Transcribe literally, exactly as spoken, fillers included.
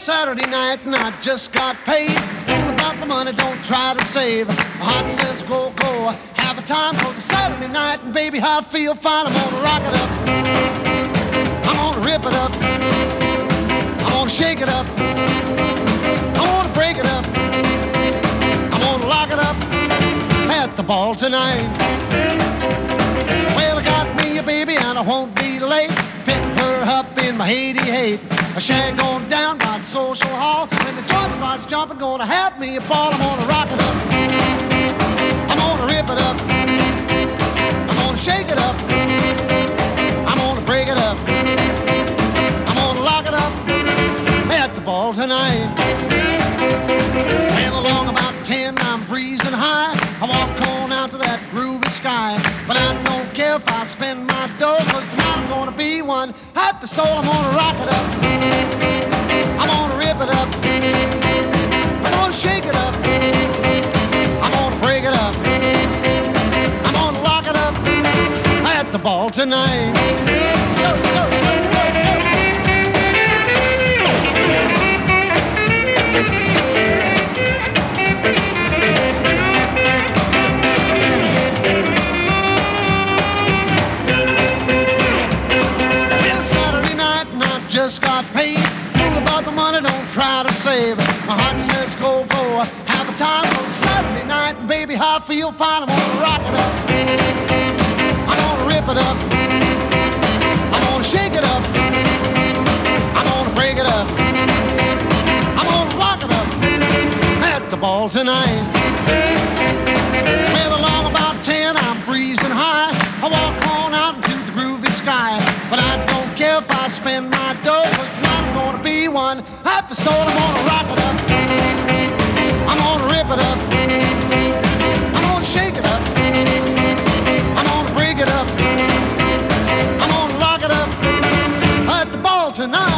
Saturday night and I just got paid. All about the money, don't try to save. My heart says go, go, have a time. Cause it's Saturday night and baby, I feel fine. I'm gonna rock it up, I'm gonna rip it up, I'm gonna shake it up, I wanna break it up, I'm gonna lock it up at the ball tonight. Well, I got me a baby and I won't be late. Pick her up in my eighty-eight. I shag on down by the social hall. When the joint starts jumping, gonna have me a ball. I'm gonna rock it up, I'm gonna rip it up, I'm gonna shake it up, I'm gonna break it up, I'm gonna lock it up at the ball tonight. Well, along about ten, I'm breezing high. I walk on out to that groovy sky. But I don't care if I spend my dough, cause tonight I'm gonna be one happy soul. I'm gonna rock it up, I'm gonna rip it up, I'm gonna shake it up, I'm gonna break it up, I'm gonna lock it up at the ball tonight. Go, go, go, go, go. Just got paid. Fool about the money, don't try to save. My heart says go, go, have a time on Saturday night, and baby, I feel fine. I'm gonna rock it up, I'm gonna rip it up, I'm gonna shake it up, I'm gonna break it up, I'm gonna lock it up at the ball tonight. Well, along about ten, I'm breezing high. I walk on out into the groovy sky. But I don't care if I spend my dough, cause tonight I'm gonna be one happy soul. I'm gonna rock it up, I'm gonna rip it up, I'm gonna shake it up, I'm gonna break it up, I'm gonna lock it up at the ball tonight.